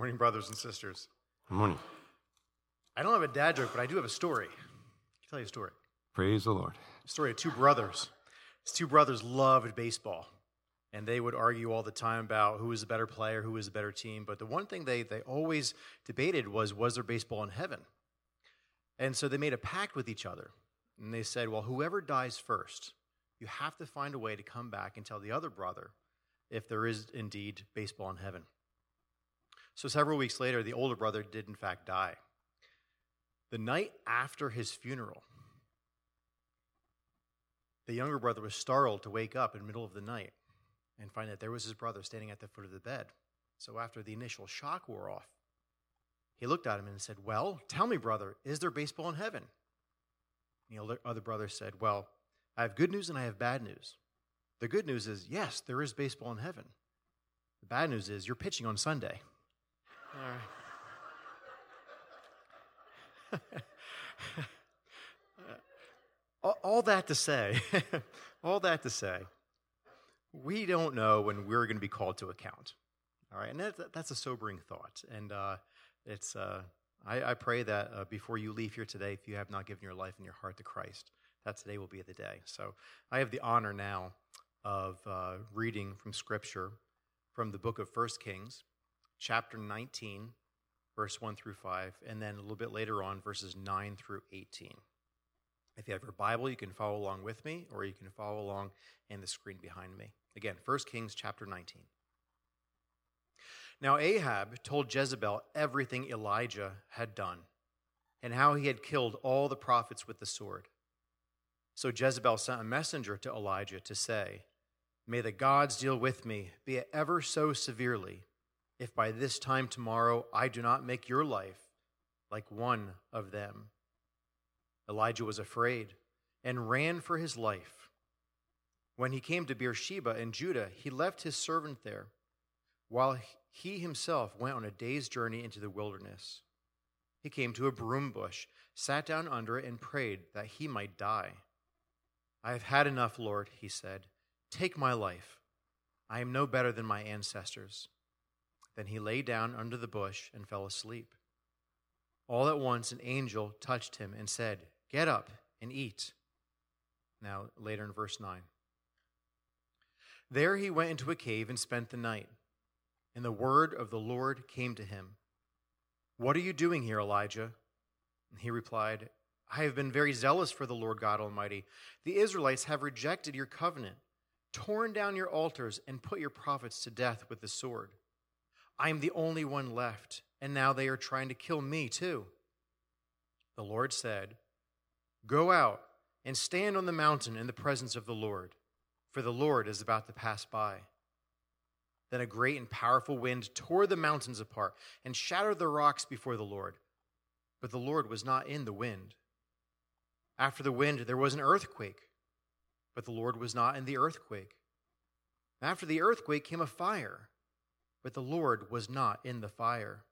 Morning, brothers and sisters. Good morning. I don't have a dad joke, but I do have a story. I'll tell you a story. Praise the Lord. A story of two brothers. These two brothers loved baseball, and they would argue all the time about who was the better player, who was the better team. But the one thing they always debated was there baseball in heaven? And so they made a pact with each other, and they said, well, whoever dies first, you have to find a way to come back and tell the other brother if there is indeed baseball in heaven. So several weeks later, the older brother did in fact die. The night after his funeral, the younger brother was startled to wake up in the middle of the night and find that there was his brother standing at the foot of the bed. So after the initial shock wore off, he looked at him and said, well, tell me, brother, is there baseball in heaven? And the other brother said, well, I have good news and I have bad news. The good news is, yes, there is baseball in heaven. The bad news is you're pitching on Sunday. All that to say, we don't know when we're going to be called to account. All right, and that's a sobering thought. And I pray that before you leave here today, if you have not given your life and your heart to Christ, that today will be the day. So I have the honor now of reading from Scripture from the book of 1 Kings, chapter 19, verse 1 through 5, and then a little bit later on, verses 9 through 18. If you have your Bible, you can follow along with me, or you can follow along in the screen behind me. Again, 1 Kings chapter 19. Now Ahab told Jezebel everything Elijah had done, and how he had killed all the prophets with the sword. So Jezebel sent a messenger to Elijah to say, may the gods deal with me, be it ever so severely, if by this time tomorrow I do not make your life like one of them. Elijah was afraid and ran for his life. When he came to Beersheba in Judah, he left his servant there, while he himself went on a day's journey into the wilderness. He came to a broom bush, sat down under it, and prayed that he might die. I have had enough, Lord, he said. Take my life. I am no better than my ancestors. Then he lay down under the bush and fell asleep. All at once an angel touched him and said, get up and eat. Now, later in verse 9. There he went into a cave and spent the night. And the word of the Lord came to him. What are you doing here, Elijah? And he replied, I have been very zealous for the Lord God Almighty. The Israelites have rejected your covenant, torn down your altars, and put your prophets to death with the sword. I am the only one left, and now they are trying to kill me too. The Lord said, go out and stand on the mountain in the presence of the Lord, for the Lord is about to pass by. Then a great and powerful wind tore the mountains apart and shattered the rocks before the Lord. But the Lord was not in the wind. After the wind, there was an earthquake, but the Lord was not in the earthquake. After the earthquake came a fire, but the Lord was not in the fire.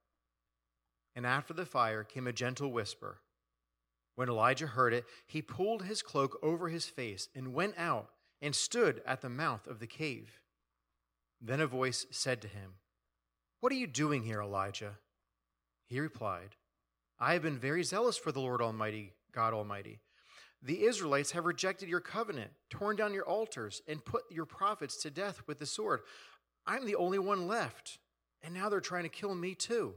And after the fire came a gentle whisper. When Elijah heard it, he pulled his cloak over his face and went out and stood at the mouth of the cave. Then a voice said to him, what are you doing here, Elijah? He replied, I have been very zealous for the Lord Almighty, God Almighty. The Israelites have rejected your covenant, torn down your altars, and put your prophets to death with the sword. I'm the only one left, and now they're trying to kill me too.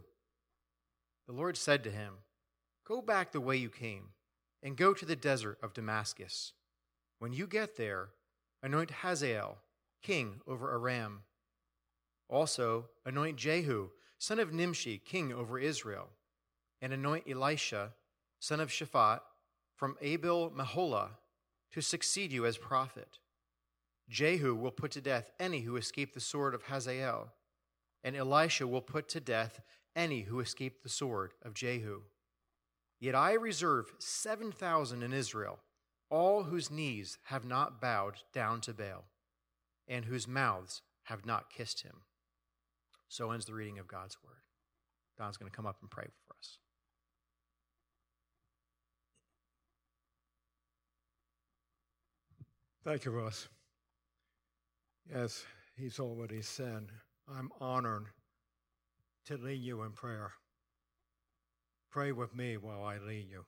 The Lord said to him, go back the way you came, and go to the desert of Damascus. When you get there, anoint Hazael, king over Aram. Also, anoint Jehu, son of Nimshi, king over Israel, and anoint Elisha, son of Shaphat, from Abel-Meholah, to succeed you as prophet. Jehu will put to death any who escape the sword of Hazael, and Elisha will put to death any who escape the sword of Jehu. Yet I reserve 7,000 in Israel, all whose knees have not bowed down to Baal, and whose mouths have not kissed him. So ends the reading of God's word. Don's going to come up and pray for us. Thank you, Russ. Yes, he's already said, I'm honored to lead you in prayer. Pray with me while I lead you.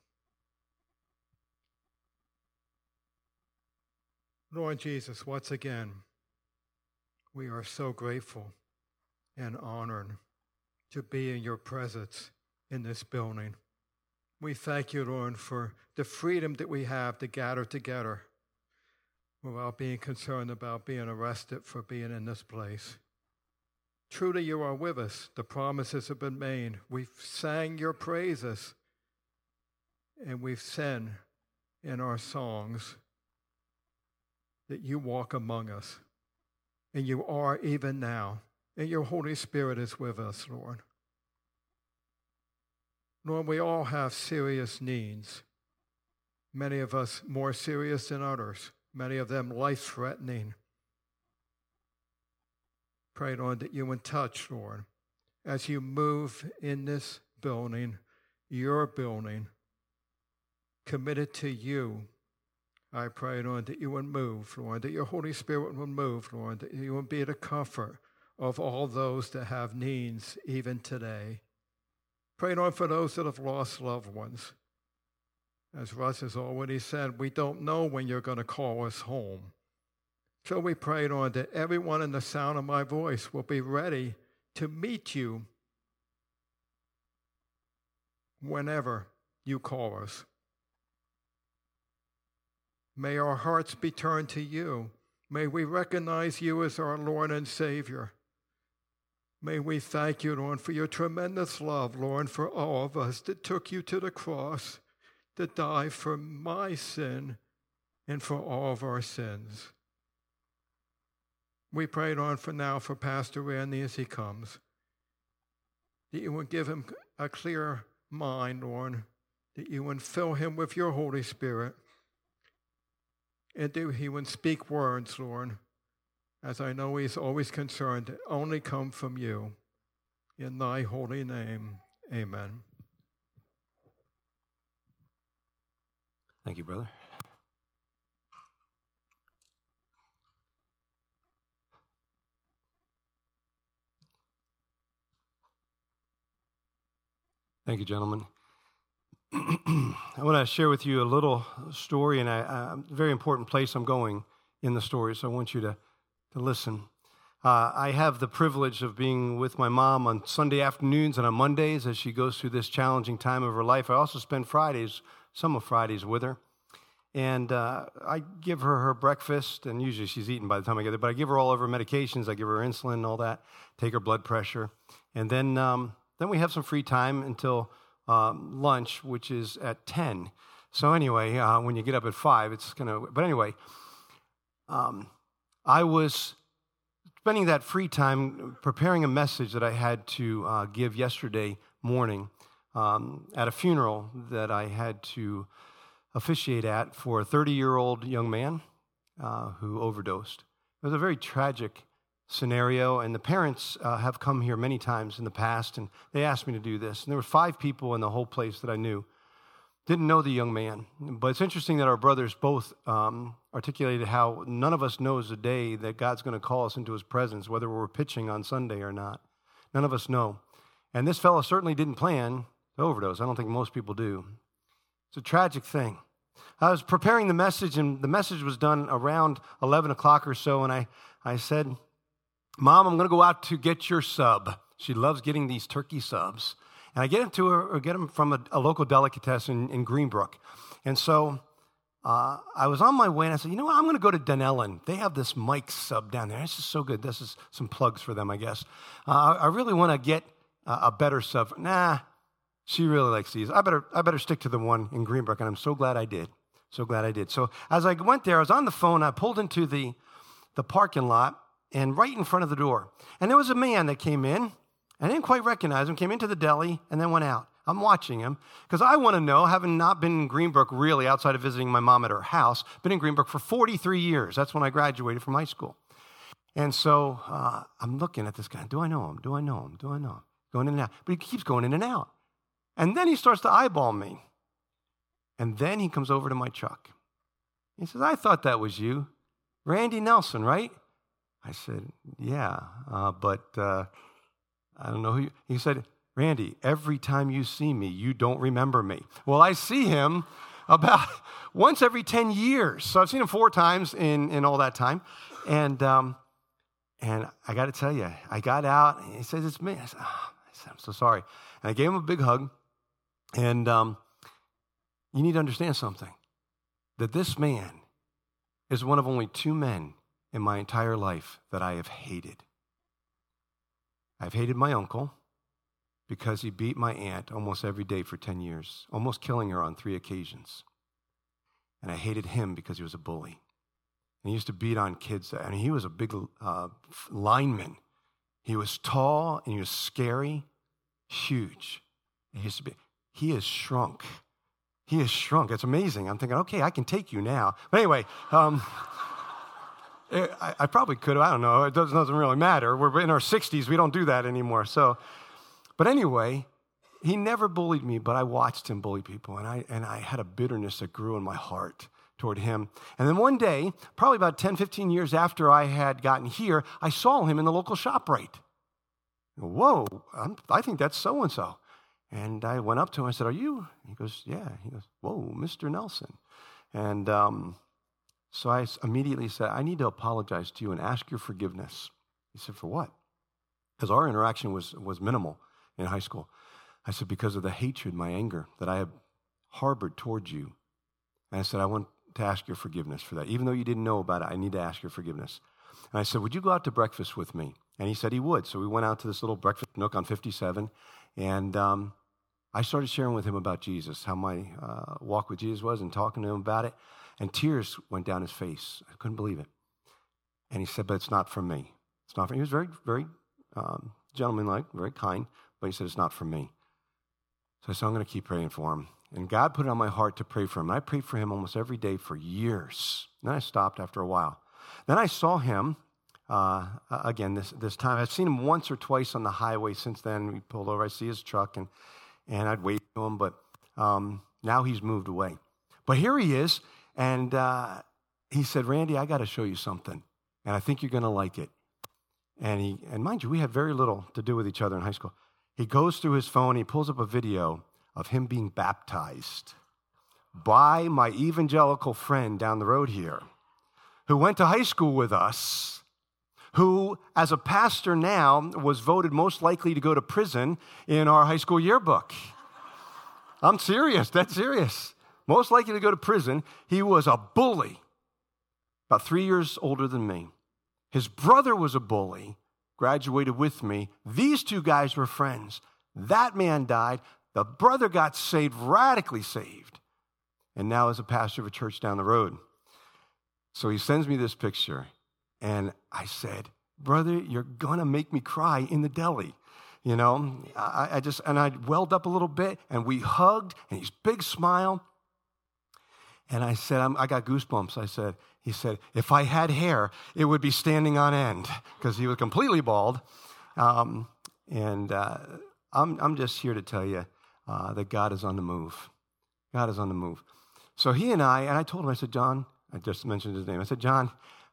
Lord Jesus, once again, we are so grateful and honored to be in your presence in this building. We thank you, Lord, for the freedom that we have to gather together without being concerned about being arrested for being in this place. Truly, you are with us. The promises have been made. We've sang your praises, and we've said in our songs that you walk among us, and you are even now, and your Holy Spirit is with us, Lord. Lord, we all have serious needs, many of us more serious than others, many of them life-threatening. Pray, Lord, that you would touch, Lord, as you move in this building, your building, committed to you. I pray, Lord, that you would move, Lord, that your Holy Spirit would move, Lord, that you would be the comfort of all those that have needs even today. Pray, Lord, for those that have lost loved ones. As Russ has already said, we don't know when you're going to call us home. So we pray, Lord, that everyone in the sound of my voice will be ready to meet you whenever you call us. May our hearts be turned to you. May we recognize you as our Lord and Savior. May we thank you, Lord, for your tremendous love, Lord, for all of us that took you to the cross to die for my sin and for all of our sins. We pray, Lord, for now for Pastor Randy as he comes, that you would give him a clear mind, Lord, that you would fill him with your Holy Spirit, and that he would speak words, Lord, as I know he's always concerned, that only come from you. In thy holy name, amen. Thank you, brother. Thank you, gentlemen. I want to share with you a little story, and a very important place I'm going in the story, so I want you to listen. I have the privilege of being with my mom on Sunday afternoons and on Mondays as she goes through this challenging time of her life. I also spend some of Fridays with her. And I give her breakfast, and usually she's eaten by the time I get there, but I give her all of her medications. I give her insulin and all that, take her blood pressure. And then we have some free time until lunch, which is at 10. So anyway, when you get up at 5, it's going to... But anyway, I was spending that free time preparing a message that I had to give yesterday morning at a funeral that I had to officiate at for a 30-year-old young man who overdosed. It was a very tragic scenario, and the parents have come here many times in the past, and they asked me to do this. And there were 5 people in the whole place that I knew. Didn't know the young man, but it's interesting that our brothers both articulated how none of us knows the day that God's going to call us into his presence, whether we're pitching on Sunday or not. None of us know. And this fellow certainly didn't plan to overdose. I don't think most people do. It's a tragic thing. I was preparing the message, and the message was done around 11 o'clock or so, and I said, Mom, I'm going to go out to get your sub. She loves getting these turkey subs. And I get them from a local delicatessen in Greenbrook. And so I was on my way, and I said, you know what, I'm going to go to Dunellen. They have this Mike's sub down there. This is so good. This is some plugs for them, I guess. I really want to get a better sub. Nah, she really likes these. I better stick to the one in Greenbrook, and I'm so glad I did. So glad I did. So as I went there, I was on the phone. I pulled into the parking lot, and right in front of the door. And there was a man that came in. I didn't quite recognize him, came into the deli, and then went out. I'm watching him because I want to know, having not been in Greenbrook really outside of visiting my mom at her house, been in Greenbrook for 43 years. That's when I graduated from high school. And so I'm looking at this guy. Do I know him? Do I know him? Do I know him? Going in and out. But he keeps going in and out. And then he starts to eyeball me. And then he comes over to my truck. He says, I thought that was you. Randy Nelson, right? I said, yeah, but I don't know who he said, Randy, every time you see me, you don't remember me. Well, I see him about once every 10 years. So I've seen him 4 times in all that time. And I got to tell you, I got out, and he says, it's me. I said, I'm so sorry. And I gave him a big hug. And you need to understand something, that this man is one of only 2 men in my entire life that I have hated. I've hated my uncle because he beat my aunt almost every day for 10 years, almost killing her on 3 occasions. And I hated him because he was a bully. And he used to beat on kids. And he was a big lineman. He was tall and he was scary, huge. He has shrunk. He has shrunk. It's amazing. I'm thinking, okay, I can take you now. But anyway, I probably could have. I don't know. It doesn't really matter. We're in our 60s. We don't do that anymore. But anyway, he never bullied me, but I watched him bully people, and I had a bitterness that grew in my heart toward him. And then one day, probably about 10, 15 years after I had gotten here, I saw him in the local ShopRite. Whoa, I think that's so-and-so. And I went up to him and I said, are you? He goes, yeah. He goes, whoa, Mr. Nelson. And so I immediately said, I need to apologize to you and ask your forgiveness. He said, for what? Because our interaction was minimal in high school. I said, because of the hatred, my anger that I have harbored towards you. And I said, I want to ask your forgiveness for that. Even though you didn't know about it, I need to ask your forgiveness. And I said, would you go out to breakfast with me? And he said he would. So we went out to this little breakfast nook on 57. And I started sharing with him about Jesus, how my walk with Jesus was, and talking to him about it. And tears went down his face. I couldn't believe it. And he said, but it's not from me. It's not from me. He was very, very gentlemanlike, very kind. But he said, it's not from me. So I said, I'm going to keep praying for him. And God put it on my heart to pray for him. And I prayed for him almost every day for years. And then I stopped after a while. Then I saw him again this time. I've seen him once or twice on the highway since then. We pulled over. I see his truck, and I'd wave to him. But now he's moved away. But here he is. And he said, Randy, I got to show you something. And I think you're going to like it. And mind you, we had very little to do with each other in high school. He goes through his phone, he pulls up a video of him being baptized by my evangelical friend down the road here, who went to high school with us, who, as a pastor now, was voted most likely to go to prison in our high school yearbook. I'm serious, dead serious. Most likely to go to prison. He was a bully, about 3 years older than me. His brother was a bully, graduated with me. These 2 guys were friends. That man died. The brother got saved, radically saved, and now is a pastor of a church down the road. So he sends me this picture, and I said, brother, you're going to make me cry in the deli. You know, I welled up a little bit, and we hugged, and his big smile. And I said, I got goosebumps. He said, if I had hair, it would be standing on end, because he was completely bald. I'm just here to tell you that God is on the move. God is on the move. So he and I told him, I said, John, I just mentioned his name. I said, John,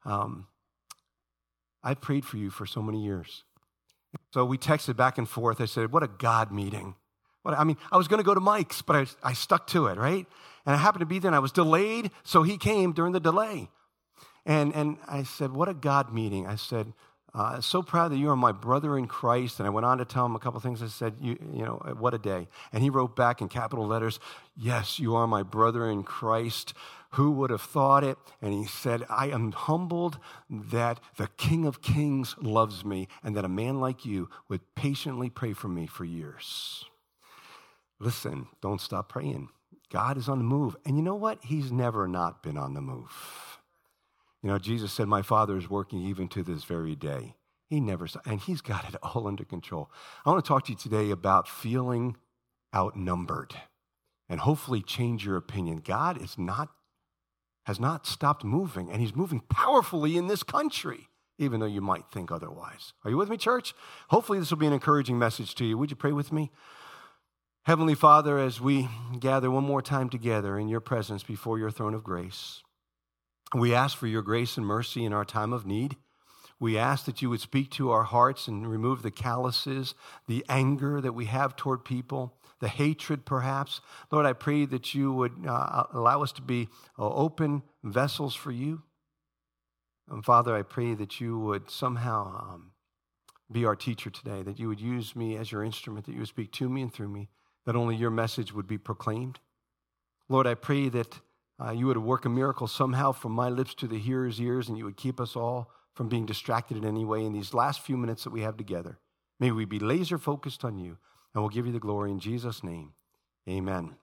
I prayed for you for so many years. So we texted back and forth. I said, what a God meeting. I was going to go to Mike's, but I stuck to it, right? And I happened to be there, and I was delayed, so he came during the delay. And I said, what a God meeting. I said, so proud that you are my brother in Christ. And I went on to tell him a couple of things. I said, you know, what a day. And he wrote back in capital letters, yes, you are my brother in Christ. Who would have thought it? And he said, I am humbled that the King of Kings loves me and that a man like you would patiently pray for me for years. Listen, don't stop praying. God is on the move. And you know what? He's never not been on the move. You know, Jesus said, my Father is working even to this very day. He never stopped, and he's got it all under control. I want to talk to you today about feeling outnumbered and hopefully change your opinion. God has not stopped moving, and he's moving powerfully in this country, even though you might think otherwise. Are you with me, church? Hopefully this will be an encouraging message to you. Would you pray with me? Heavenly Father, as we gather one more time together in your presence before your throne of grace, we ask for your grace and mercy in our time of need. We ask that you would speak to our hearts and remove the calluses, the anger that we have toward people, the hatred perhaps. Lord, I pray that you would allow us to be open vessels for you. And Father, I pray that you would somehow be our teacher today, that you would use me as your instrument, that you would speak to me and through me, that only your message would be proclaimed. Lord, I pray that you would work a miracle somehow from my lips to the hearer's ears, and you would keep us all from being distracted in any way in these last few minutes that we have together. May we be laser focused on you, and we'll give you the glory in Jesus' name. Amen.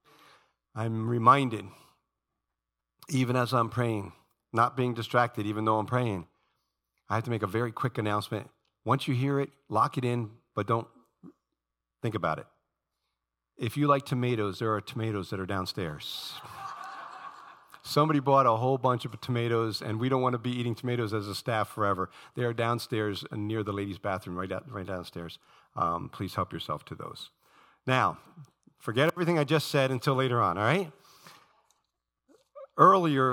I'm reminded, even as I'm praying, not being distracted, even though I'm praying, I have to make a very quick announcement. Once you hear it, lock it in, but don't think about it. If you like tomatoes, there are tomatoes that are downstairs. Somebody bought a whole bunch of tomatoes, and we don't want to be eating tomatoes as a staff forever. They are downstairs near the ladies' bathroom, right downstairs. Please help yourself to those. Now, forget everything I just said until later on, all right? Earlier,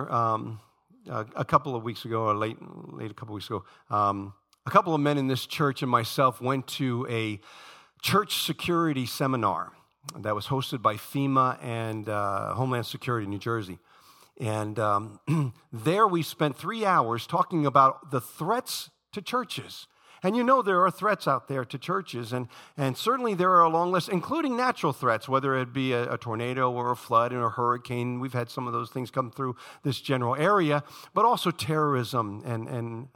a couple of weeks ago, or late a couple of weeks ago, a couple of men in this church and myself went to a church security seminar that was hosted by FEMA and Homeland Security in New Jersey. And there we spent 3 hours talking about the threats to churches. And you know there are threats out there to churches, and certainly there are a long list, including natural threats, whether it be a tornado or a flood or a hurricane. We've had some of those things come through this general area, but also terrorism and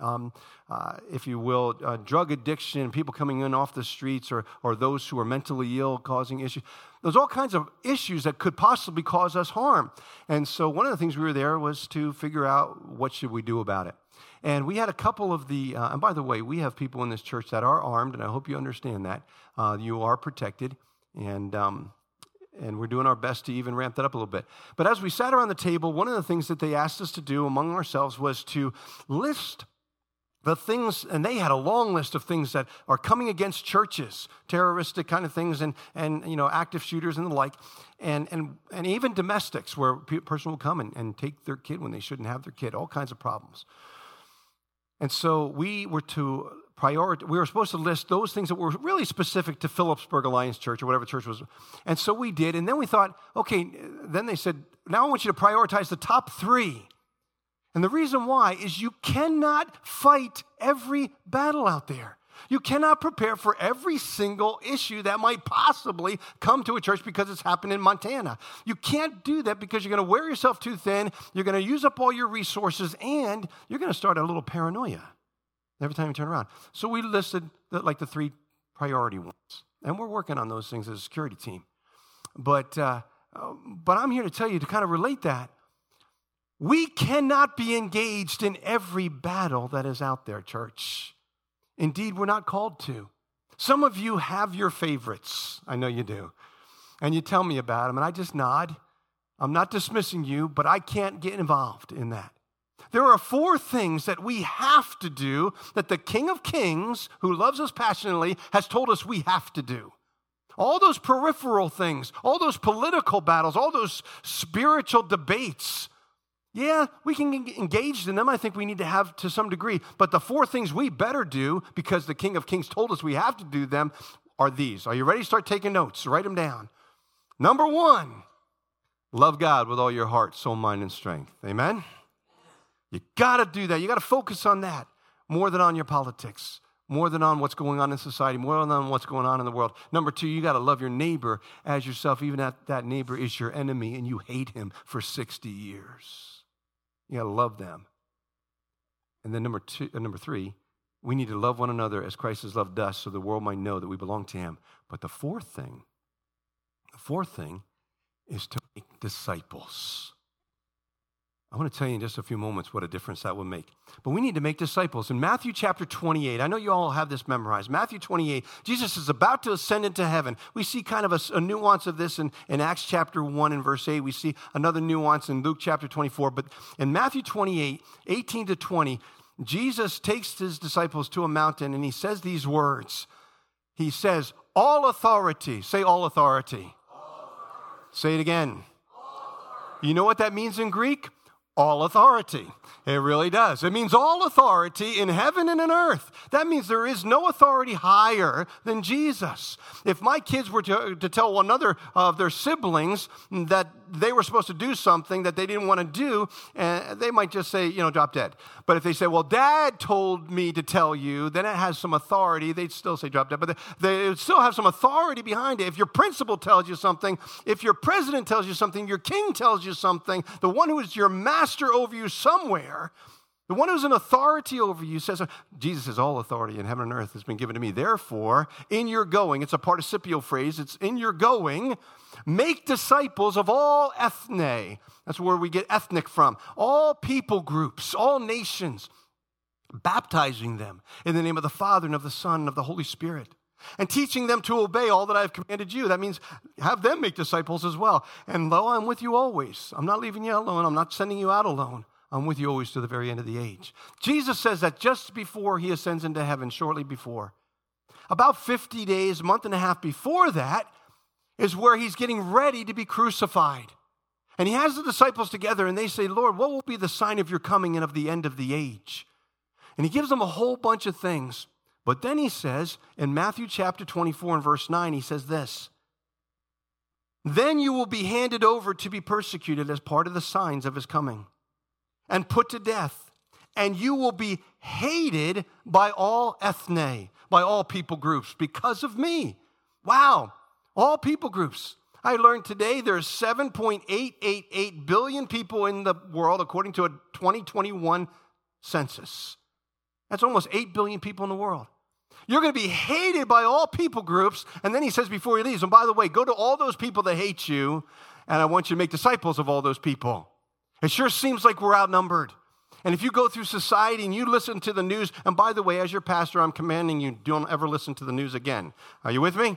if you will, drug addiction, people coming in off the streets, or those who are mentally ill causing issues. There's all kinds of issues that could possibly cause us harm. And so one of the things we were there was to figure out what should we do about it. And we had a couple of and by the way, we have people in this church that are armed, and I hope you understand that. You are protected, and we're doing our best to even ramp that up a little bit. But as we sat around the table, one of the things that they asked us to do among ourselves was to list the things, and they had a long list of things that are coming against churches, terroristic kind of things, and active shooters and the like, and even domestics, where a person will come and take their kid when they shouldn't have their kid, all kinds of problems. And so we were supposed to list those things that were really specific to Phillipsburg Alliance Church or whatever church was. And so we did, and then we thought, okay, then they said, now I want you to prioritize the top 3. And the reason why is you cannot fight every battle out there. You cannot prepare for every single issue that might possibly come to a church because it's happened in Montana. You can't do that because you're going to wear yourself too thin, you're going to use up all your resources, and you're going to start a little paranoia every time you turn around. So we listed the 3 priority ones, and we're working on those things as a security team. But I'm here to tell you, to kind of relate that, we cannot be engaged in every battle that is out there, church. Indeed, we're not called to. Some of you have your favorites. I know you do. And you tell me about them, and I just nod. I'm not dismissing you, but I can't get involved in that. There are 4 things that we have to do that the King of Kings, who loves us passionately, has told us we have to do. All those peripheral things, all those political battles, all those spiritual debates, yeah, we can get engaged in them. I think we need to have to some degree. But the 4 things we better do, because the King of Kings told us we have to do them, are these. Are you ready? Start taking notes. Write them down. Number 1, love God with all your heart, soul, mind, and strength. Amen? You got to do that. You got to focus on that more than on your politics, more than on what's going on in society, more than on what's going on in the world. Number 2, you got to love your neighbor as yourself, even if that neighbor is your enemy and you hate him for 60 years. You got to love them. And then number 3, we need to love one another as Christ has loved us, so the world might know that we belong to him. But the fourth thing is to make disciples. I want to tell you in just a few moments what a difference that will make. But we need to make disciples. In Matthew chapter 28, I know you all have this memorized. Matthew 28, Jesus is about to ascend into heaven. We see kind of a nuance of this in Acts chapter 1 and verse 8. We see another nuance in Luke chapter 24. But in Matthew 28, 18 to 20, Jesus takes his disciples to a mountain and he says these words. He says, all authority. Say all authority. All authority. Say it again. You know what that means in Greek? all authority. It really does. It means all authority in heaven and in earth. That means there is no authority higher than Jesus. If my kids were to tell one another of their siblings that they were supposed to do something that they didn't want to do, they might just say, drop dead. But if they say, well, Dad told me to tell you, then it has some authority. They'd still say drop dead, but they would still have some authority behind it. If your principal tells you something, if your president tells you something, your king tells you something, the one who is your master over you somewhere, the one who's an authority over you says, Jesus says, all authority in heaven and earth has been given to me. Therefore, in your going, it's a participial phrase, it's in your going, make disciples of all ethne. That's where we get ethnic from. All people groups, all nations, baptizing them in the name of the Father and of the Son and of the Holy Spirit, and teaching them to obey all that I have commanded you. That means have them make disciples as well. And lo, I'm with you always. I'm not leaving you alone. I'm not sending you out alone. I'm with you always to the very end of the age. Jesus says that just before he ascends into heaven, shortly before, about 50 days, a month and a half before that, is where he's getting ready to be crucified. And he has the disciples together and they say, Lord, what will be the sign of your coming and of the end of the age? And he gives them a whole bunch of things. But then he says, in Matthew chapter 24 and verse 9, he says this, then you will be handed over to be persecuted as part of the signs of his coming, and put to death, and you will be hated by all ethne, by all people groups, because of me. Wow, all people groups. I learned today there's 7.888 billion people in the world, according to a 2021 census. That's almost 8 billion people in the world. You're going to be hated by all people groups, and then he says before he leaves, and by the way, go to all those people that hate you, and I want you to make disciples of all those people. It sure seems like we're outnumbered. And if you go through society and you listen to the news, and by the way, as your pastor, I'm commanding you, don't ever listen to the news again. Are you with me?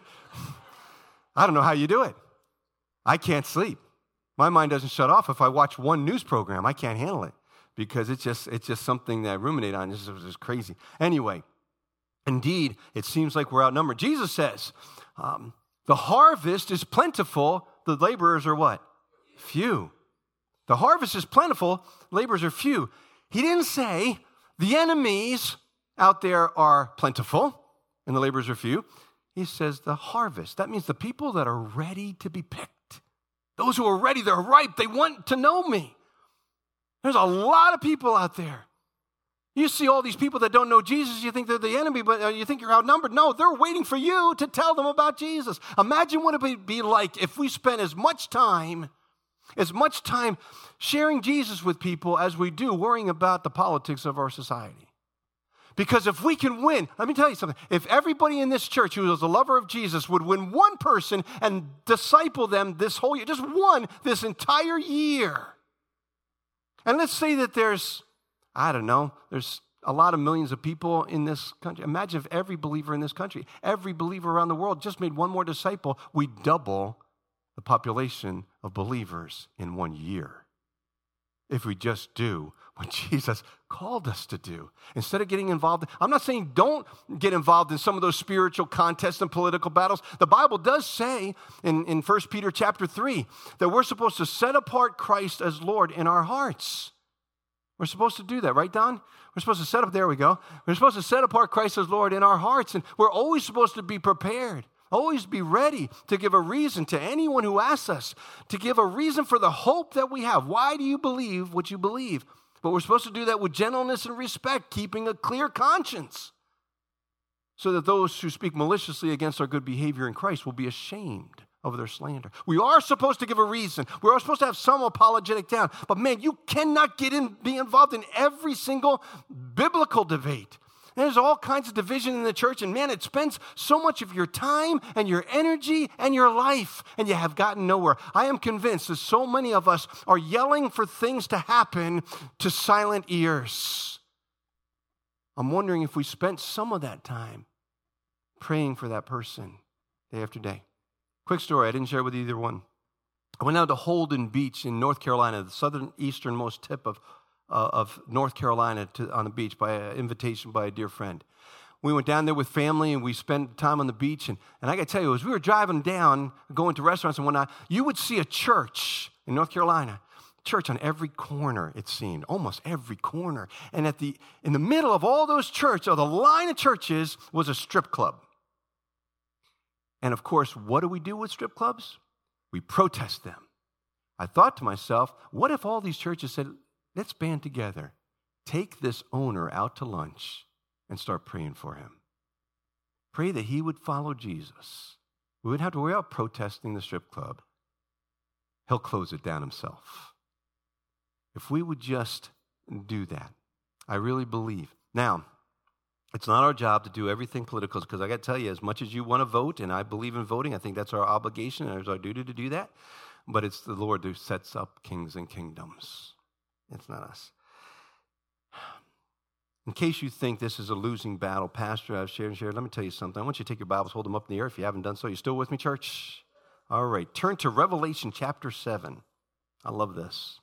I don't know how you do it. I can't sleep. My mind doesn't shut off if I watch one news program. I can't handle it because it's just something that I ruminate on. It's just crazy. Anyway, indeed, it seems like we're outnumbered. Jesus says, the harvest is plentiful. The laborers are what? Few. The harvest is plentiful, laborers are few. He didn't say the enemies out there are plentiful and the laborers are few. He says the harvest. That means the people that are ready to be picked. Those who are ready, they're ripe, they want to know me. There's a lot of people out there. You see all these people that don't know Jesus, you think they're the enemy, but you think you're outnumbered. No, they're waiting for you to tell them about Jesus. Imagine what it would be like if we spent as much time sharing Jesus with people as we do worrying about the politics of our society. Because if we can win, let me tell you something. If everybody in this church who is a lover of Jesus would win one person and disciple them this whole year, just one this entire year. And let's say that there's a lot of millions of people in this country. Imagine if every believer in this country, every believer around the world just made one more disciple, we double the population of believers in 1 year. If we just do what Jesus called us to do. Instead of getting involved, I'm not saying don't get involved in some of those spiritual contests and political battles. The Bible does say in 1 Peter chapter 3 that we're supposed to set apart Christ as Lord in our hearts. We're supposed to do that, right, Don? We're supposed to there we go. We're supposed to set apart Christ as Lord in our hearts, and we're always supposed to be prepared. Always be ready to give a reason to anyone who asks us, to give a reason for the hope that we have. Why do you believe what you believe? But we're supposed to do that with gentleness and respect, keeping a clear conscience, so that those who speak maliciously against our good behavior in Christ will be ashamed of their slander. We are supposed to give a reason. We are supposed to have some apologetic down. But man, you cannot be involved in every single biblical debate. There's all kinds of division in the church, and man, it spends so much of your time and your energy and your life, and you have gotten nowhere. I am convinced that so many of us are yelling for things to happen to silent ears. I'm wondering if we spent some of that time praying for that person day after day. Quick story, I didn't share with either one. I went out to Holden Beach in North Carolina, the southern easternmost tip of North Carolina on the beach by an invitation by a dear friend. We went down there with family and we spent time on the beach. And I got to tell you, as we were driving down, going to restaurants and whatnot, you would see a church in North Carolina church on every corner, it seemed, almost every corner. And in the middle of all those churches, or the line of churches, was a strip club. And of course, what do we do with strip clubs? We protest them. I thought to myself, what if all these churches said, let's band together, take this owner out to lunch and start praying for him. Pray that he would follow Jesus. We wouldn't have to worry about protesting the strip club. He'll close it down himself. If we would just do that, I really believe. Now, it's not our job to do everything political, because I got to tell you, as much as you want to vote, and I believe in voting, I think that's our obligation and it's our duty to do that, but it's the Lord who sets up kings and kingdoms. It's not us. In case you think this is a losing battle, Pastor, I've shared, let me tell you something. I want you to take your Bibles, hold them up in the air if you haven't done so. You still with me, church? All right. Turn to Revelation chapter 7. I love this.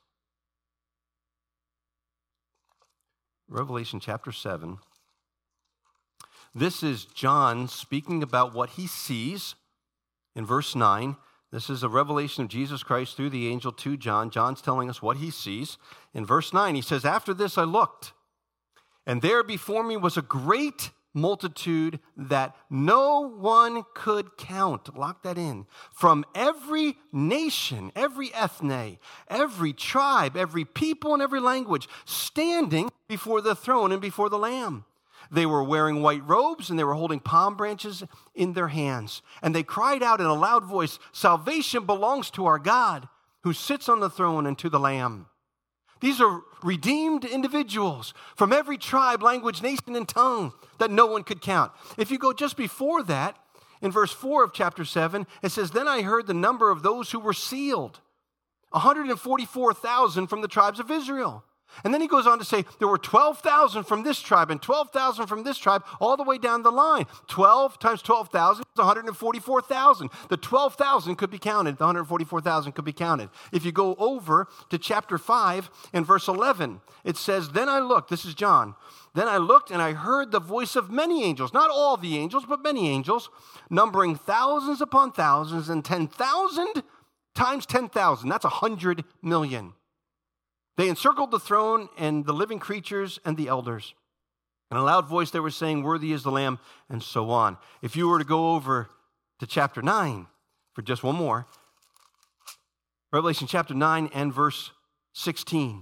Revelation chapter 7. This is John speaking about what he sees in verse 9. This is a revelation of Jesus Christ through the angel to John. John's telling us what he sees. In verse 9, he says, after this I looked, and there before me was a great multitude that no one could count. Lock that in. From every nation, every ethne, every tribe, every people, and every language, standing before the throne and before the Lamb. They were wearing white robes, and they were holding palm branches in their hands. And they cried out in a loud voice, salvation belongs to our God, who sits on the throne, and to the Lamb. These are redeemed individuals from every tribe, language, nation, and tongue that no one could count. If you go just before that, in verse 4 of chapter 7, it says, then I heard the number of those who were sealed, 144,000 from the tribes of Israel. And then he goes on to say, there were 12,000 from this tribe and 12,000 from this tribe, all the way down the line. 12 times 12,000 is 144,000. The 12,000 could be counted. The 144,000 could be counted. If you go over to chapter 5 and verse 11, it says, then I looked, this is John, then I looked and I heard the voice of many angels, not all the angels, but many angels, numbering thousands upon thousands, and 10,000 times 10,000. That's 100 million. They encircled the throne and the living creatures and the elders. In a loud voice they were saying, worthy is the Lamb, and so on. If you were to go over to chapter 9 for just one more, Revelation chapter 9 and verse 16.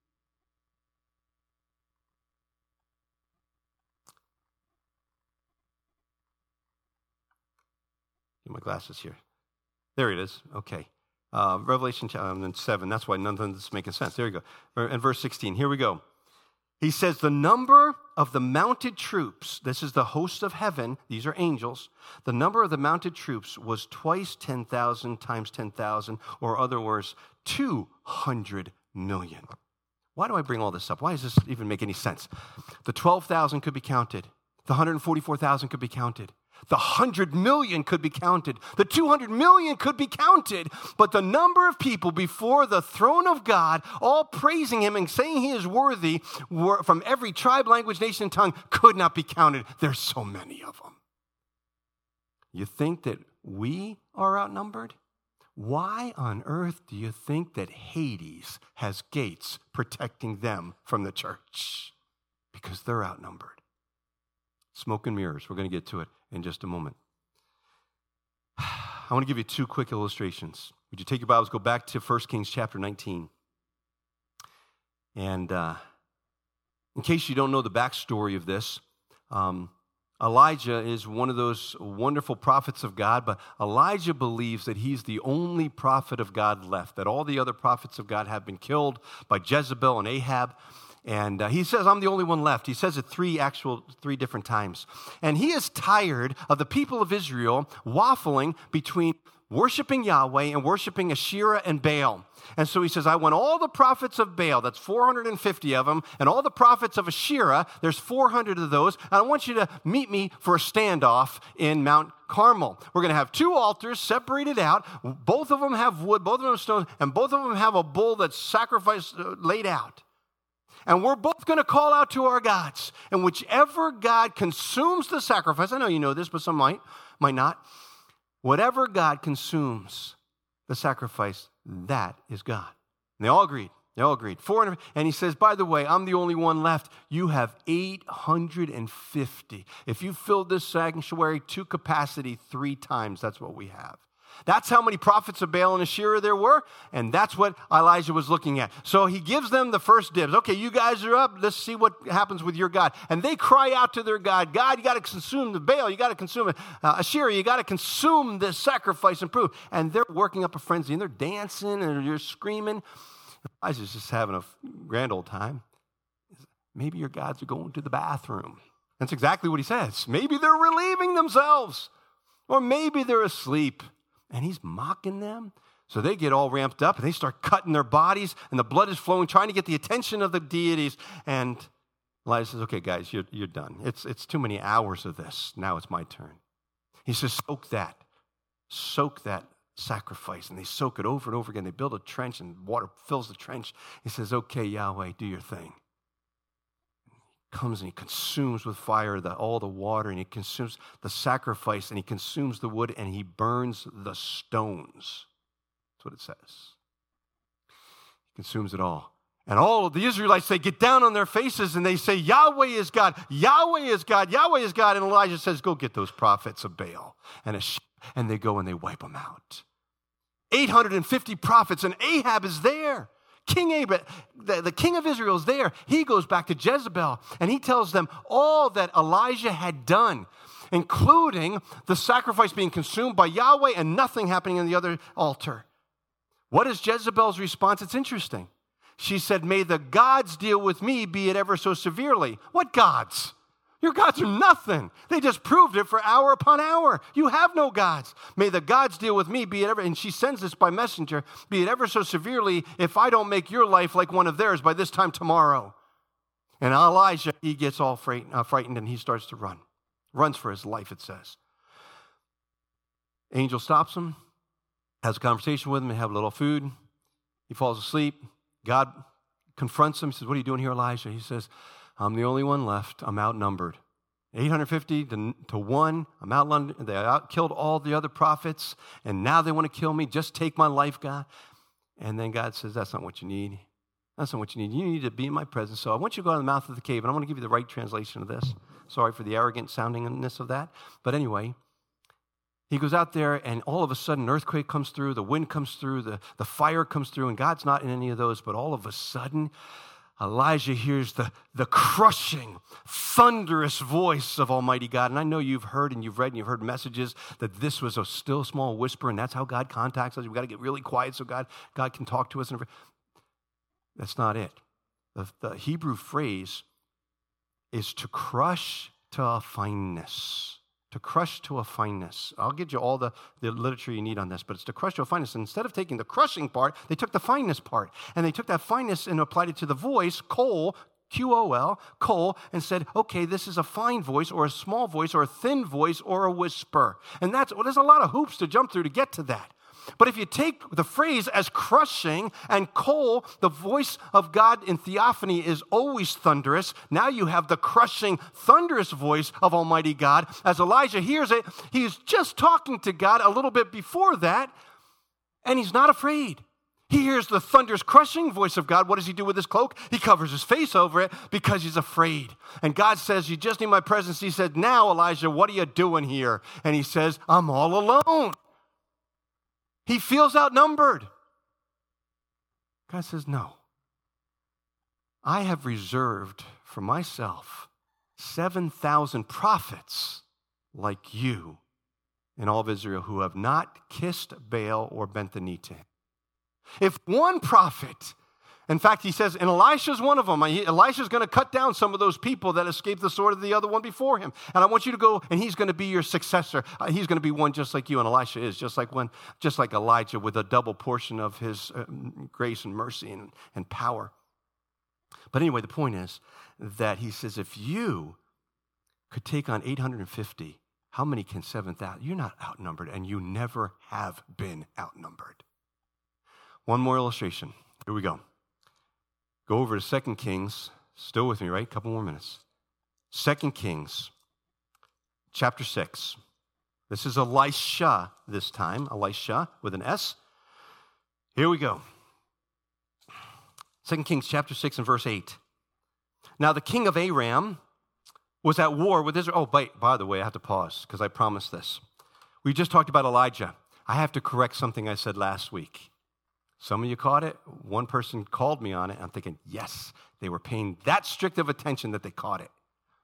Get my glasses here. There it is. Okay. Revelation 7, that's why none of this is making sense. There you go. And verse 16, here we go. He says, the number of the mounted troops, this is the host of heaven, these are angels, the number of the mounted troops was twice 10,000 times 10,000, or other words, 200 million. Why do I bring all this up? Why does this even make any sense? The 12,000 could be counted. The 144,000 could be counted. The 100 million could be counted. The 200 million could be counted. But the number of people before the throne of God, all praising him and saying he is worthy, from every tribe, language, nation, and tongue, could not be counted. There's so many of them. You think that we are outnumbered? Why on earth do you think that Hades has gates protecting them from the church? Because they're outnumbered. Smoke and mirrors. We're going to get to it in just a moment. I want to give you two quick illustrations. Would you take your Bibles, go back to 1 Kings chapter 19. And in case you don't know the backstory of this, Elijah is one of those wonderful prophets of God, but Elijah believes that he's the only prophet of God left, that all the other prophets of God have been killed by Jezebel and Ahab. And he says, I'm the only one left. He says it three different times. And he is tired of the people of Israel waffling between worshiping Yahweh and worshiping Asherah and Baal. And so he says, I want all the prophets of Baal, that's 450 of them, and all the prophets of Asherah, there's 400 of those, and I want you to meet me for a standoff in Mount Carmel. We're going to have two altars separated out. Both of them have wood, both of them have stones, and both of them have a bull that's sacrificed, laid out. And we're both going to call out to our gods. And whichever God consumes the sacrifice, I know you know this, but some might not. Whatever God consumes the sacrifice, that is God. And they all agreed. They all agreed. 400, and he says, by the way, I'm the only one left. You have 850. If you filled this sanctuary to capacity 3 times, that's what we have. That's how many prophets of Baal and Asherah there were, and that's what Elijah was looking at. So he gives them the first dibs. Okay, you guys are up. Let's see what happens with your God. And they cry out to their God, God, you got to consume the Baal. You got to consume it. Asherah, you got to consume this sacrifice and prove. And they're working up a frenzy, and they're dancing, and they're screaming. Elijah's just having a grand old time. Maybe your gods are going to the bathroom. That's exactly what he says. Maybe they're relieving themselves, or maybe they're asleep. And he's mocking them. So they get all ramped up and they start cutting their bodies and the blood is flowing, trying to get the attention of the deities. And Elijah says, okay, guys, you're done. It's too many hours of this. Now it's my turn. He says, soak that sacrifice. And they soak it over and over again. They build a trench and water fills the trench. He says, okay, Yahweh, do your thing. Comes and he consumes with fire all the water, and he consumes the sacrifice, and he consumes the wood, and he burns the stones. That's what it says. He consumes it all. And all of the Israelites, they get down on their faces, and they say, Yahweh is God, Yahweh is God, Yahweh is God. And Elijah says, go get those prophets of Baal. And they go and they wipe them out. 850 prophets, and Ahab is there. King Ahab, the king of Israel is there. He goes back to Jezebel, and he tells them all that Elijah had done, including the sacrifice being consumed by Yahweh and nothing happening on the other altar. What is Jezebel's response? It's interesting. She said, may the gods deal with me, be it ever so severely. What gods? Your gods are nothing. They just proved it for hour upon hour. You have no gods. May the gods deal with me, be it ever, and she sends this by messenger, be it ever so severely, if I don't make your life like one of theirs by this time tomorrow. And Elijah, he gets all frightened and he starts to run. Runs for his life, it says. Angel stops him, has a conversation with him, they have a little food. He falls asleep. God confronts him. He says, what are you doing here, Elijah? He says, I'm the only one left. I'm outnumbered. 850 to 1. I'm outnumbered. They killed all the other prophets, and now they want to kill me. Just take my life, God. And then God says, that's not what you need. That's not what you need. You need to be in my presence. So I want you to go to the mouth of the cave, and I want to give you the right translation of this. Sorry for the arrogant soundingness of that. But anyway, he goes out there, and all of a sudden, an earthquake comes through, the wind comes through, the fire comes through, and God's not in any of those, but all of a sudden, Elijah hears the crushing, thunderous voice of Almighty God. And I know you've heard and you've read and you've heard messages that this was a still small whisper, and that's how God contacts us. We've got to get really quiet so God can talk to us. That's not it. The Hebrew phrase is to crush to a fineness. To crush to a fineness. I'll give you all the literature you need on this, but it's to crush to a fineness. And instead of taking the crushing part, they took the fineness part. And they took that fineness and applied it to the voice, Kol, Q-O-L, Kol, and said, okay, this is a fine voice or a small voice or a thin voice or a whisper. And there's a lot of hoops to jump through to get to that. But if you take the phrase as crushing and Kol, the voice of God in theophany is always thunderous. Now you have the crushing, thunderous voice of Almighty God. As Elijah hears it, he's just talking to God a little bit before that, and he's not afraid. He hears the thunderous, crushing voice of God. What does he do with his cloak? He covers his face over it because he's afraid. And God says, you just need my presence. He said, now, Elijah, what are you doing here? And he says, I'm all alone. He feels outnumbered. God says, no. I have reserved for myself 7,000 prophets like you in all of Israel who have not kissed Baal or bent the knee to him. If one prophet, in fact, he says, and Elisha's one of them. Elisha's going to cut down some of those people that escaped the sword of the other one before him. And I want you to go, and he's going to be your successor. He's going to be one just like you, and Elisha is, just like Elijah, with a double portion of his grace and mercy and power. But anyway, the point is that he says, if you could take on 850, how many can 7,000? You're not outnumbered, and you never have been outnumbered. One more illustration. Here we go. Go over to 2 Kings. Still with me, right? A couple more minutes. 2 Kings, chapter 6. This is Elisha this time. Elisha with an S. Here we go. 2 Kings chapter 6 and verse 8. Now the king of Aram was at war with Israel. Oh, by the way, I have to pause because I promised this. We just talked about Elijah. I have to correct something I said last week. Some of you caught it. One person called me on it. I'm thinking, yes, they were paying that strict of attention that they caught it.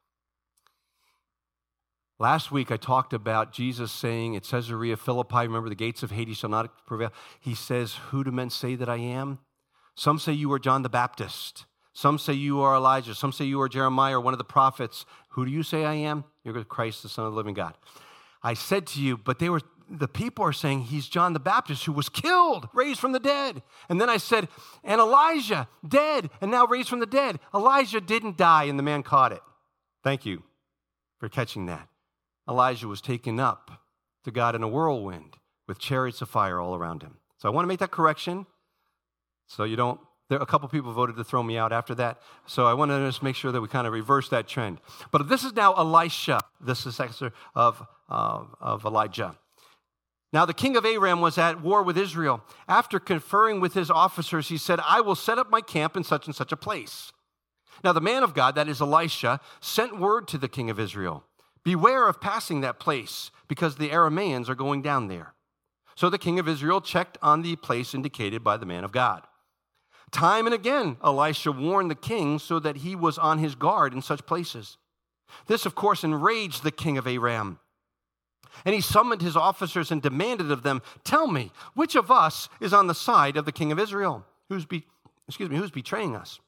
Last week, I talked about Jesus saying at Caesarea Philippi, remember, the gates of Hades shall not prevail. He says, who do men say that I am? Some say you are John the Baptist. Some say you are Elijah. Some say you are Jeremiah or one of the prophets. Who do you say I am? You're Christ, the Son of the living God. I said to you, but the people are saying he's John the Baptist who was killed, raised from the dead. And then I said, and Elijah, dead, and now raised from the dead. Elijah didn't die, and the man caught it. Thank you for catching that. Elijah was taken up to God in a whirlwind with chariots of fire all around him. So I want to make that correction so you don't. A couple people voted to throw me out after that. So I want to just make sure that we kind of reverse that trend. But this is now Elisha, the successor of Elijah. Now the king of Aram was at war with Israel. After conferring with his officers, he said, I will set up my camp in such and such a place. Now the man of God, that is Elisha, sent word to the king of Israel. Beware of passing that place, because the Arameans are going down there. So the king of Israel checked on the place indicated by the man of God. Time and again, Elisha warned the king so that he was on his guard in such places. This, of course, enraged the king of Aram. And he summoned his officers and demanded of them, tell me, which of us is on the side of the king of Israel? Who's betraying us?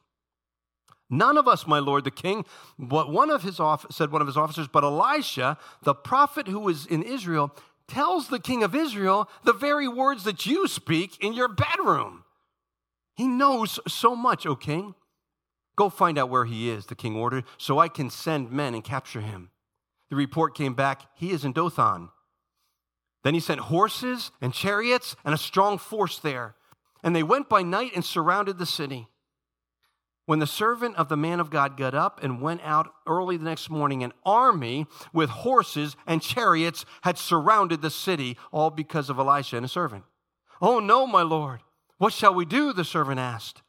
None of us, my lord, the king, but said one of his officers, but Elisha, the prophet who is in Israel, tells the king of Israel the very words that you speak in your bedroom. He knows so much, O king. Go find out where he is, the king ordered, so I can send men and capture him. The report came back, he is in Dothan. Then he sent horses and chariots and a strong force there. And they went by night and surrounded the city. When the servant of the man of God got up and went out early the next morning, an army with horses and chariots had surrounded the city, all because of Elisha and his servant. Oh no, my lord, what shall we do? The servant asked.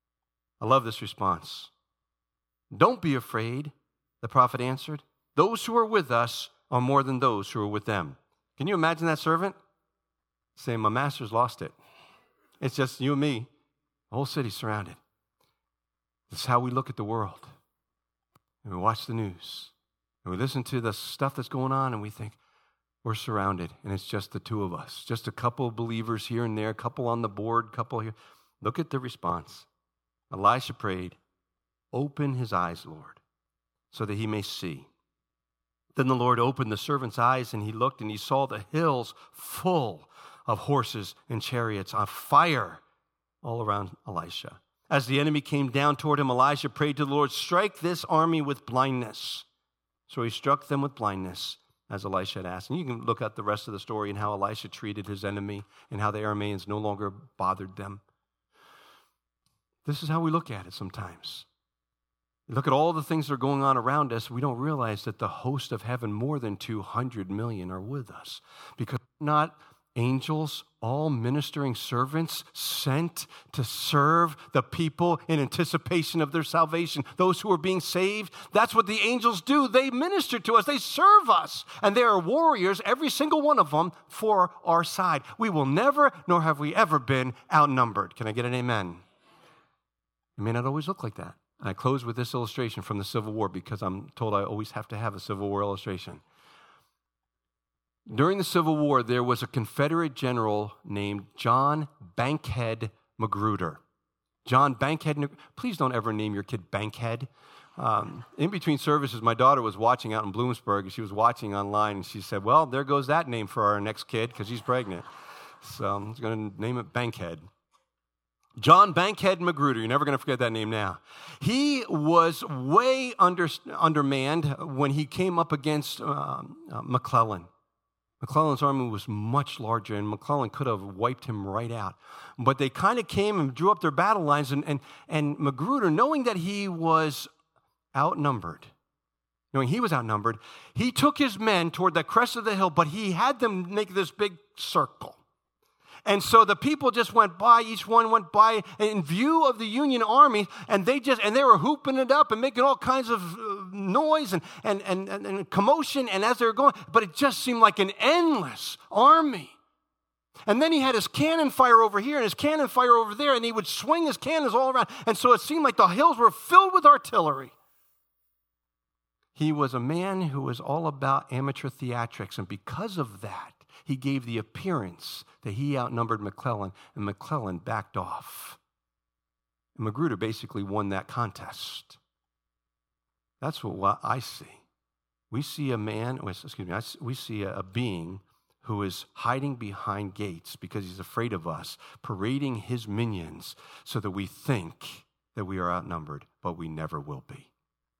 I love this response. Don't be afraid, the prophet answered. Those who are with us are more than those who are with them. Can you imagine that servant saying, my master's lost it. It's just you and me. The whole city's surrounded. This is how we look at the world. And we watch the news. And we listen to the stuff that's going on and we think, we're surrounded. And it's just the two of us. Just a couple of believers here and there, a couple on the board, couple here. Look at the response. Elisha prayed, open his eyes, Lord, so that he may see. Then the Lord opened the servant's eyes and he looked and he saw the hills full of horses and chariots on fire all around Elisha. As the enemy came down toward him, Elisha prayed to the Lord, strike this army with blindness. So he struck them with blindness, as Elisha had asked. And you can look at the rest of the story and how Elisha treated his enemy and how the Arameans no longer bothered them. This is how we look at it sometimes. We look at all the things that are going on around us. We don't realize that the host of heaven, more than 200 million, are with us. Because not angels, all ministering servants sent to serve the people in anticipation of their salvation. Those who are being saved, that's what the angels do. They minister to us. They serve us. And they are warriors, every single one of them, for our side. We will never, nor have we ever been outnumbered. Can I get an amen? It may not always look like that. And I close with this illustration from the Civil War because I'm told I always have to have a Civil War illustration. During the Civil War, there was a Confederate general named John Bankhead Magruder. John Bankhead, please don't ever name your kid Bankhead. In between services, my daughter was watching out in Bloomsburg, and she was watching online, and she said, well, there goes that name for our next kid because she's pregnant. So I'm going to name it Bankhead. John Bankhead Magruder, you're never going to forget that name now. He was way undermanned when he came up against McClellan. McClellan's army was much larger, and McClellan could have wiped him right out. But they kind of came and drew up their battle lines, and Magruder, knowing that he was outnumbered, he took his men toward the crest of the hill, but he had them make this big circle. And so the people just went by, each one went by in view of the Union Army, and they were hooping it up and making all kinds of noise and commotion, and as they were going, but it just seemed like an endless army. And then he had his cannon fire over here and his cannon fire over there, and he would swing his cannons all around, and so it seemed like the hills were filled with artillery. He was a man who was all about amateur theatrics, and because of that, he gave the appearance that he outnumbered McClellan, and McClellan backed off. And Magruder basically won that contest. That's what I see. We see a man, we see a being who is hiding behind gates because he's afraid of us, parading his minions so that we think that we are outnumbered, but we never will be.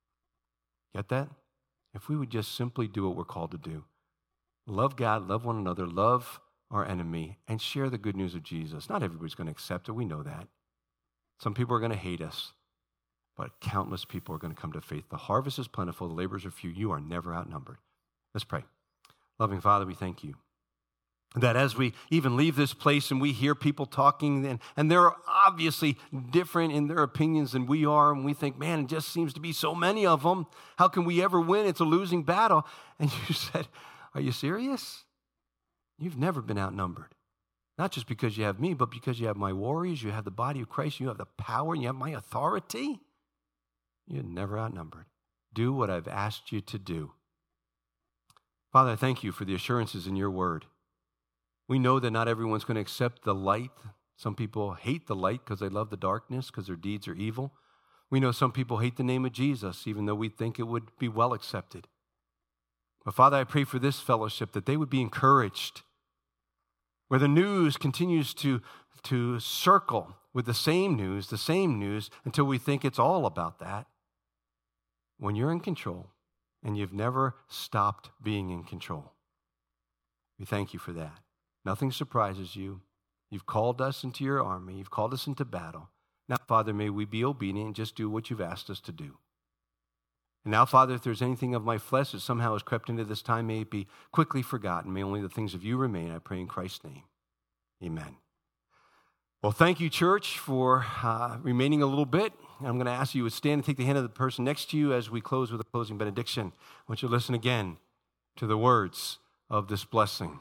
Get that? If we would just simply do what we're called to do, love God, love one another, love our enemy, and share the good news of Jesus. Not everybody's going to accept it. We know that. Some people are going to hate us, but countless people are going to come to faith. The harvest is plentiful, the laborers are few. You are never outnumbered. Let's pray. Loving Father, we thank you that as we even leave this place and we hear people talking, and they're obviously different in their opinions than we are, and we think, man, it just seems to be so many of them. How can we ever win? It's a losing battle. And you said, are you serious? You've never been outnumbered. Not just because you have me, but because you have my warriors, you have the body of Christ, you have the power, and you have my authority. You're never outnumbered. Do what I've asked you to do. Father, I thank you for the assurances in your word. We know that not everyone's going to accept the light. Some people hate the light because they love the darkness, because their deeds are evil. We know some people hate the name of Jesus, even though we think it would be well accepted. But Father, I pray for this fellowship that they would be encouraged, where the news continues to circle with the same news, until we think it's all about that. When you're in control, and you've never stopped being in control. We thank you for that. Nothing surprises you. You've called us into your army. You've called us into battle. Now, Father, may we be obedient and just do what you've asked us to do. And now, Father, if there's anything of my flesh that somehow has crept into this time, may it be quickly forgotten. May only the things of you remain. I pray in Christ's name. Amen. Well, thank you, church, for remaining a little bit. I'm going to ask you to stand and take the hand of the person next to you as we close with a closing benediction. I want you to listen again to the words of this blessing.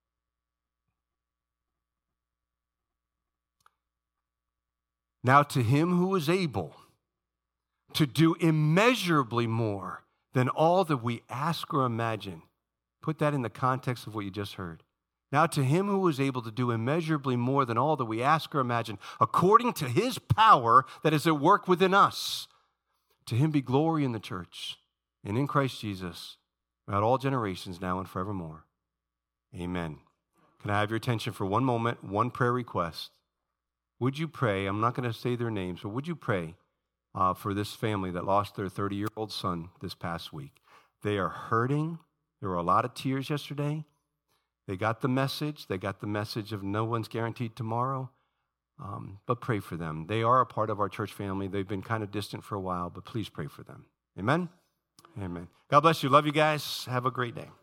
Now to him who is able to do immeasurably more than all that we ask or imagine. Put that in the context of what you just heard. Now to him who is able to do immeasurably more than all that we ask or imagine, according to his power that is at work within us. To him be glory in the church and in Christ Jesus, throughout all generations, now and forevermore. Amen. Can I have your attention for one moment, one prayer request? Would you pray, I'm not going to say their names, but would you pray for this family that lost their 30-year-old son this past week? They are hurting. There were a lot of tears yesterday. They got the message. They got the message of no one's guaranteed tomorrow. But pray for them. They are a part of our church family. They've been kind of distant for a while, but please pray for them. Amen? Amen. God bless you. Love you guys. Have a great day.